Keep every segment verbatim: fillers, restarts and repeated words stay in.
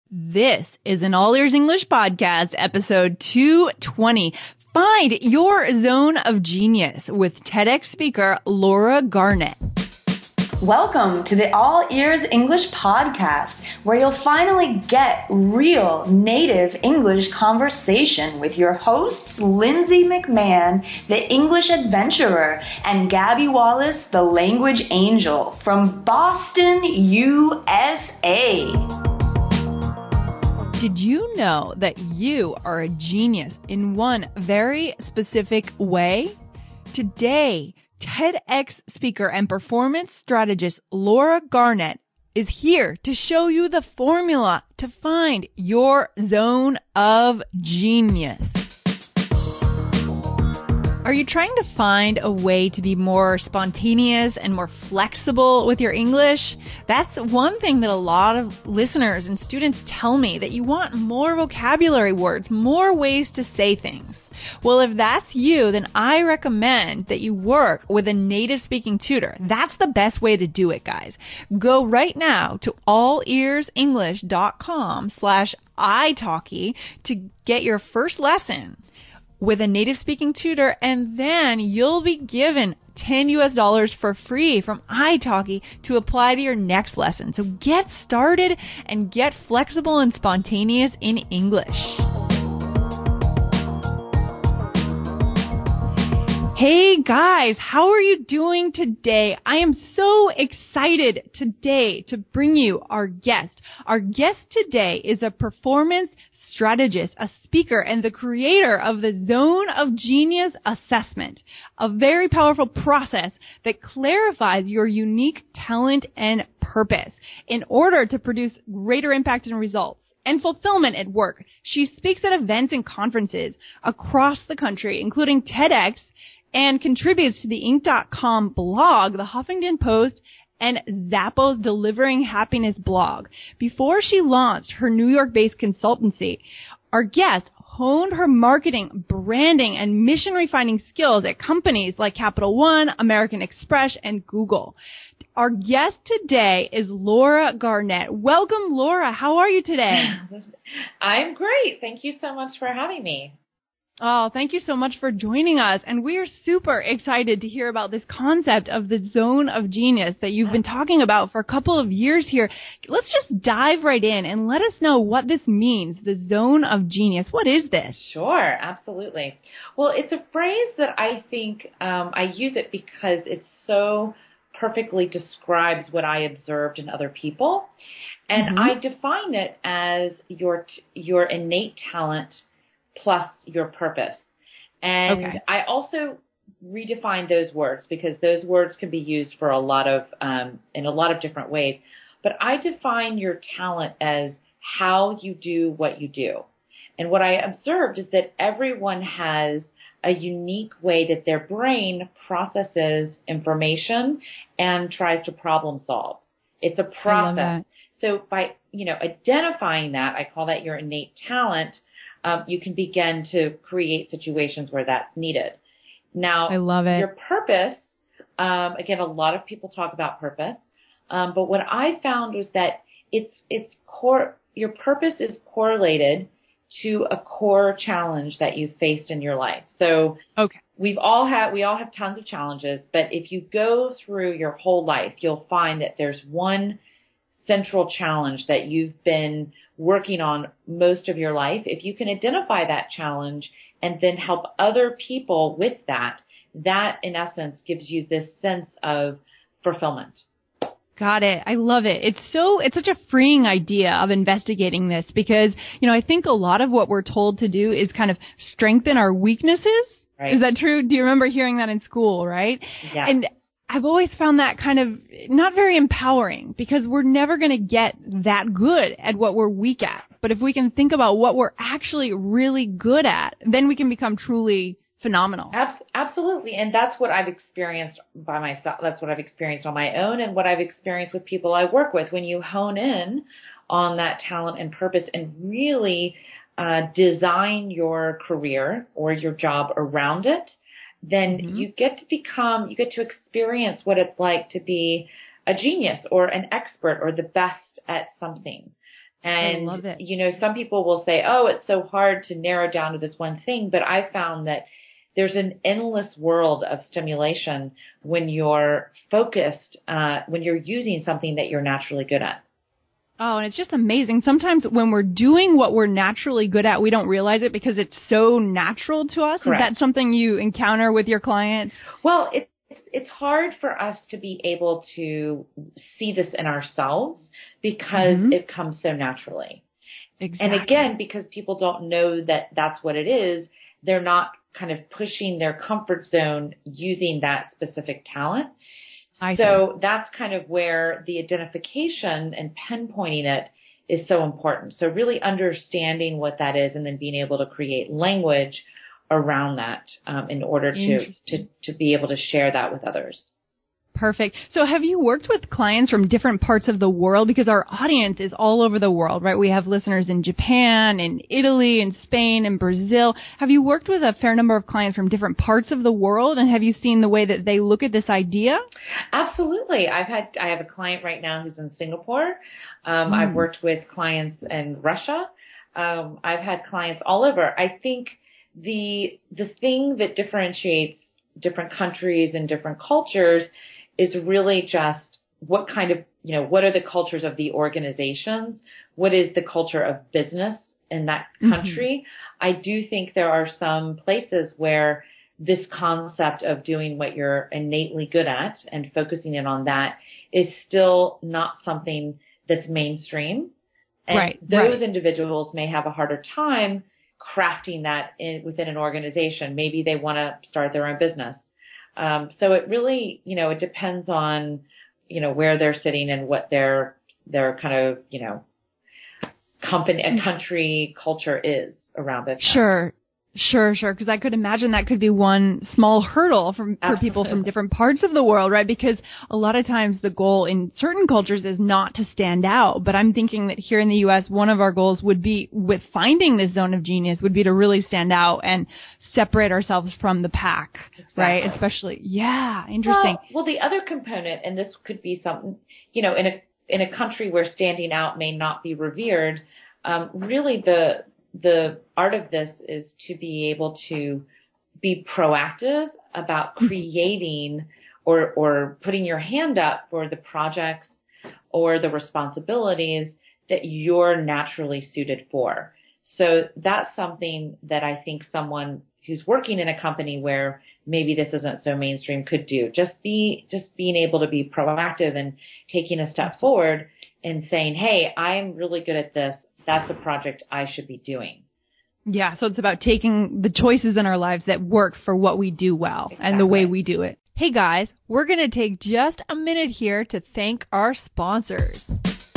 This is an All Ears English Podcast, episode two twenty. Find your zone of genius with TEDx speaker Laura Garnett. Welcome to the All Ears English Podcast, where you'll finally get real native English conversation with your hosts, Lindsay McMahon, the English adventurer, and Gabby Wallace, the language angel from Boston, U S A. Did you know that you are a genius in one very specific way? Today, TEDx speaker and performance strategist Laura Garnett is here to show you the formula to find your zone of genius. Are you trying to find a way to be more spontaneous and more flexible with your English? That's one thing that a lot of listeners and students tell me, that you want more vocabulary words, more ways to say things. Well, if that's you, then I recommend that you work with a native speaking tutor. That's the best way to do it, guys. Go right now to allearsenglish.com slash italki to get your first lesson with a native speaking tutor, and then you'll be given ten U S dollars for free from italki to apply to your next lesson. So get started and get flexible and spontaneous in English. Hey guys, how are you doing today? I am so excited today to bring you our guest. Our guest today is a performance strategist, a speaker, and the creator of the Zone of Genius Assessment, a very powerful process that clarifies your unique talent and purpose in order to produce greater impact and results and fulfillment at work. She speaks at events and conferences across the country, including TEDx, and contributes to the Inc dot com blog, the Huffington Post, and Zappos Delivering Happiness blog. Before she launched her New York-based consultancy, our guest honed her marketing, branding, and mission-refining skills at companies like Capital One, American Express, and Google. Our guest today is Laura Garnett. Welcome, Laura. How are you today? I'm great. Thank you so much for having me. Oh, thank you so much for joining us. And we are super excited to hear about this concept of the zone of genius that you've been talking about for a couple of years here. Let's just dive right in and let us know what this means, the zone of genius. What is this? Sure, absolutely. Well, it's a phrase that I think um, I use it because it so perfectly describes what I observed in other people. And mm-hmm. I define it as your your innate talent plus your purpose. And okay. I also redefine those words because those words can be used for a lot of, um, in a lot of different ways. But I define your talent as how you do what you do. And what I observed is that everyone has a unique way that their brain processes information and tries to problem solve. It's a process. So by, you know, identifying that, I call that your innate talent. Um, you can begin to create situations where that's needed. Now, I love it. Your purpose, um, again, a lot of people talk about purpose, um, but what I found was that it's it's core. Your purpose is correlated to a core challenge that you faced in your life. So, okay, we've all had we all have tons of challenges, but if you go through your whole life, you'll find that there's one central challenge that you've been working on most of your life. If you can identify that challenge and then help other people with that, that in essence gives you this sense of fulfillment. Got it. I love it. It's so, it's such a freeing idea of investigating this because, you know, I think a lot of what we're told to do is kind of strengthen our weaknesses. Right. Is that true? Do you remember hearing that in school, right? Yeah. And I've always found that kind of not very empowering because we're never going to get that good at what we're weak at. But if we can think about what we're actually really good at, then we can become truly phenomenal. Absolutely. And that's what I've experienced by myself. That's what I've experienced on my own and what I've experienced with people I work with. When you hone in on that talent and purpose and really uh, design your career or your job around it, then mm-hmm. you get to become, you get to experience what it's like to be a genius or an expert or the best at something. And, I love it. you know, some people will say, oh, it's so hard to narrow down to this one thing. But I found that there's an endless world of stimulation when you're focused, uh, when you're using something that you're naturally good at. Oh, and it's just amazing. Sometimes when we're doing what we're naturally good at, we don't realize it because it's so natural to us. Correct. Is that something you encounter with your clients? Well, it's it's hard for us to be able to see this in ourselves because mm-hmm. it comes so naturally. Exactly. And again, because people don't know that that's what it is, they're not kind of pushing their comfort zone using that specific talent. I so see. That's kind of where the identification and pinpointing it is so important. So really understanding what that is and then being able to create language around that um, in order to, to, to be able to share that with others. Perfect. So have you worked with clients from different parts of the world? Because our audience is all over the world, right? We have listeners in Japan, in Italy, in Spain, in Brazil. Have you worked with a fair number of clients from different parts of the world? And have you seen the way that they look at this idea? Absolutely. I've had, I have a client right now who's in Singapore. Um, mm. I've worked with clients in Russia. Um, I've had clients all over. I think the, the thing that differentiates different countries and different cultures is really just what kind of, you know, what are the cultures of the organizations? What is the culture of business in that country? Mm-hmm. I do think there are some places where this concept of doing what you're innately good at and focusing in on that is still not something that's mainstream. And right, those right. individuals may have a harder time crafting that in, within an organization. Maybe they want to start their own business. Um, so it really, you know, it depends on, you know, where they're sitting and what their, their kind of, you know, company, a country culture is around it. Sure. Sure, sure. Because I could imagine that could be one small hurdle from, for people from different parts of the world, right? Because a lot of times the goal in certain cultures is not to stand out. But I'm thinking that here in the U S, one of our goals would be, with finding this zone of genius, would be to really stand out and separate ourselves from the pack, exactly. right? Especially, yeah, interesting. Well, well, the other component, and this could be something, you know, in a in a country where standing out may not be revered, um, really the the art of this is to be able to be proactive about creating or, or putting your hand up for the projects or the responsibilities that you're naturally suited for. So that's something that I think someone who's working in a company where maybe this isn't so mainstream could do. Just be, just being able to be proactive and taking a step forward and saying, hey, I'm really good at this. That's a project I should be doing. Yeah, so it's about taking the choices in our lives that work for what we do well exactly. and the way we do it. Hey guys, we're going to take just a minute here to thank our sponsors.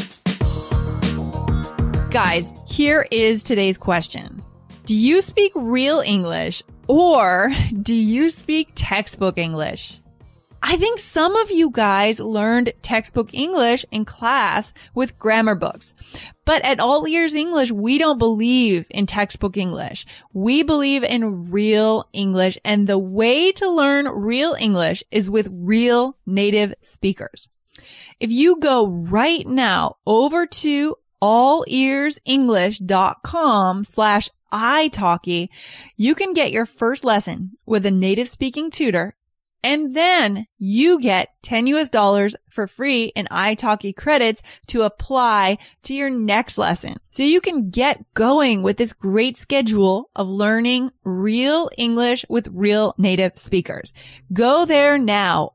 Guys, here is today's question. Do you speak real English or do you speak textbook English? I think some of you guys learned textbook English in class with grammar books. But at All Ears English, we don't believe in textbook English. We believe in real English. And the way to learn real English is with real native speakers. If you go right now over to allearsenglish.com slash italki, you can get your first lesson with a native speaking tutor. And then you get ten U S dollars for free in italki credits to apply to your next lesson. So you can get going with this great schedule of learning real English with real native speakers. Go there now.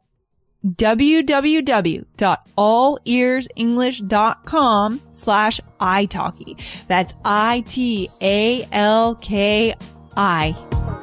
www.allearsenglish.com slash italki. That's I T A L K I.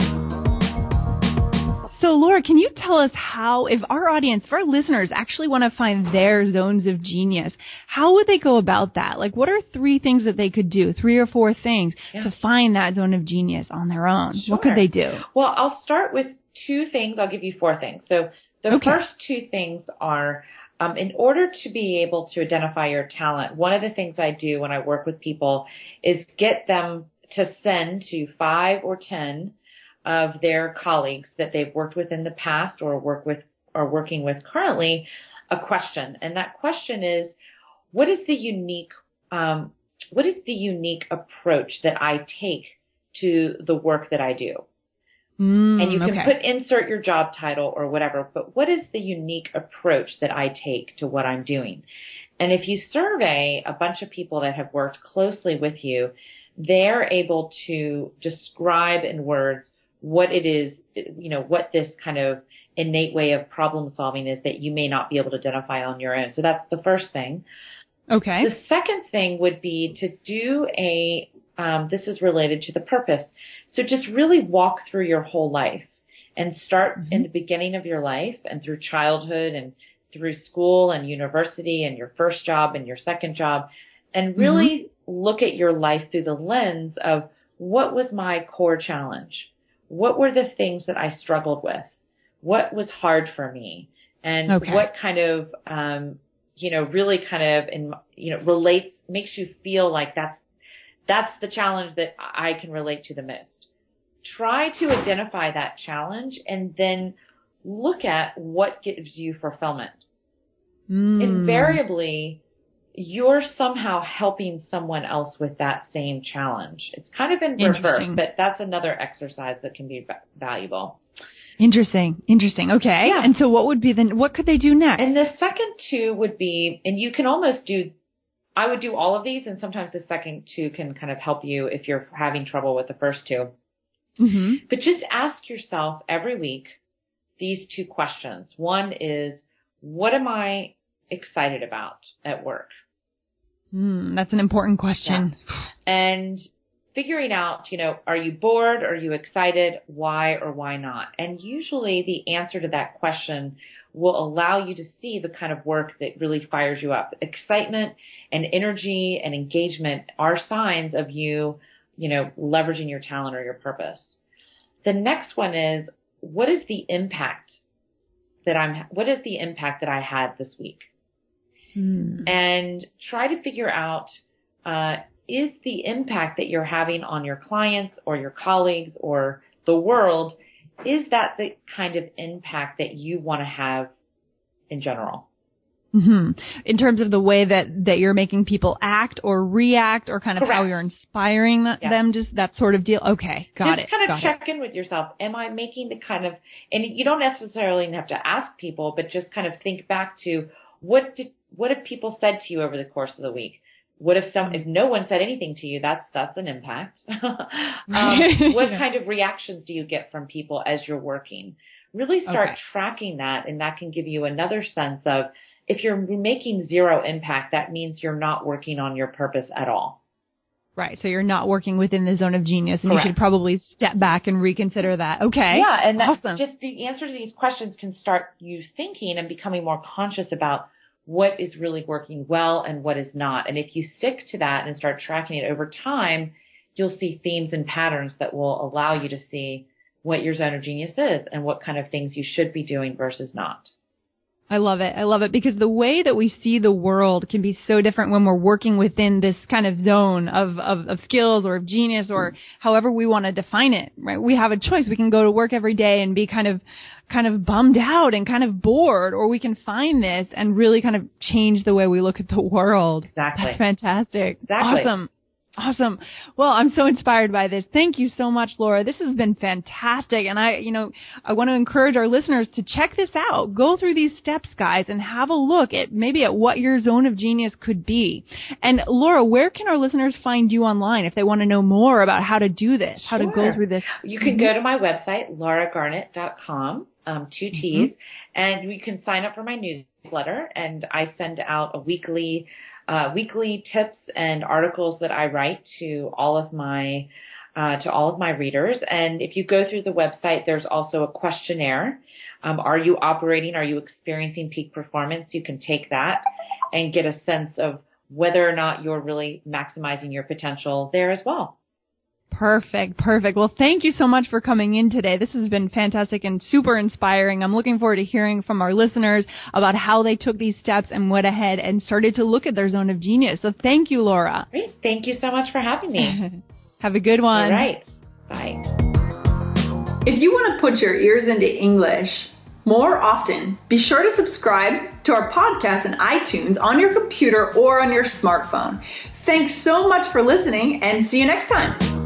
So, Laura, can you tell us how, if our audience, if our listeners actually want to find their zones of genius, how would they go about that? Like, what are three things that they could do, three or four things yeah. to find that zone of genius on their own? Sure. What could they do? Well, I'll start with two things. I'll give you four things. So the okay. first two things are, um, in order to be able to identify your talent, one of the things I do when I work with people is get them to send to five or ten of their colleagues that they've worked with in the past or work with or working with currently a question. And that question is, what is the unique um, what is the unique approach that I take to the work that I do? Mm, and you can okay. put insert your job title or whatever, but what is the unique approach that I take to what I'm doing? And if you survey a bunch of people that have worked closely with you, they're able to describe in words what it is, you know, what this kind of innate way of problem solving is that you may not be able to identify on your own. So that's the first thing. Okay. The second thing would be to do a, um, this is related to the purpose. So just really walk through your whole life and start mm-hmm. in the beginning of your life and through childhood and through school and university and your first job and your second job, and really mm-hmm. look at your life through the lens of what was my core challenge? What were the things that I struggled with? What was hard for me? And okay. what kind of, um, you know, really kind of, in, you know, relates, makes you feel like that's, that's the challenge that I can relate to the most. Try to identify that challenge and then look at what gives you fulfillment. Mm. Invariably, you're somehow helping someone else with that same challenge. It's kind of in reverse, but that's another exercise that can be valuable. Interesting. Interesting. Okay. Yeah. And so what would be then, what could they do next? And the second two would be, and you can almost do, I would do all of these, and sometimes the second two can kind of help you if you're having trouble with the first two. Mm-hmm. But just ask yourself every week these two questions. One is, what am I excited about at work? Mm, that's an important question. Yeah. And figuring out, you know, are you bored? Are you excited? Why or why not? And usually the answer to that question will allow you to see the kind of work that really fires you up. Excitement and energy and engagement are signs of you, you know, leveraging your talent or your purpose. The next one is, what is the impact that I'm, what is the impact that I had this week? Hmm. And try to figure out, uh, is the impact that you're having on your clients or your colleagues or the world, is that the kind of impact that you want to have in general? Mm-hmm. In terms of the way that, that you're making people act or react, or kind of Correct. how you're inspiring th- yeah. them, just that sort of deal. Okay, got just it. Just kind of got check it. in with yourself. Am I making the kind of, and you don't necessarily have to ask people, but just kind of think back to what did, what have people said to you over the course of the week? What if some, if no one said anything to you, that's, that's an impact. um, what yeah. kind of reactions do you get from people as you're working? Really start okay. tracking that, and that can give you another sense of, if you're making zero impact, that means you're not working on your purpose at all. Right. So you're not working within the zone of genius, and Correct. you should probably step back and reconsider that. Okay. Yeah. And that's awesome. Just the answer to these questions can start you thinking and becoming more conscious about what is really working well and what is not. And if you stick to that and start tracking it over time, you'll see themes and patterns that will allow you to see what your zone of genius is and what kind of things you should be doing versus not. I love it. I love it because the way that we see the world can be so different when we're working within this kind of zone of, of, of skills or of genius or however we want to define it, right? We have a choice. We can go to work every day and be kind of, kind of bummed out and kind of bored, or we can find this and really kind of change the way we look at the world. Exactly. That's fantastic. Exactly. Awesome. Awesome. Well, I'm so inspired by this. Thank you so much, Laura. This has been fantastic. And I, you know, I want to encourage our listeners to check this out. Go through these steps, guys, and have a look at maybe at what your zone of genius could be. And Laura, where can our listeners find you online if they want to know more about how to do this, how Sure. to go through this? You can go to my website, laura garnett dot com, um, two T's, mm-hmm. and you can sign up for my newsletter, and I send out a weekly Uh, weekly tips and articles that I write to all of my uh, to all of my readers. And if you go through the website, there's also a questionnaire. Um, are you operating? Are you experiencing peak performance? You can take that and get a sense of whether or not you're really maximizing your potential there as well. Perfect. Perfect. Well, thank you so much for coming in today. This has been fantastic and super inspiring. I'm looking forward to hearing from our listeners about how they took these steps and went ahead and started to look at their zone of genius. So thank you, Laura. Great. Thank you so much for having me. Have a good one. All right. Bye. If you want to put your ears into English, more often. Be sure to subscribe to our podcast in iTunes on your computer or on your smartphone. Thanks so much for listening, and see you next time.